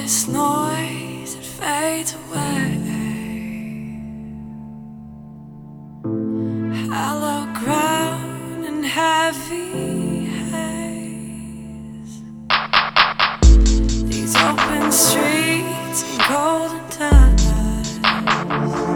this noise, it fades away. Hollow ground and heavy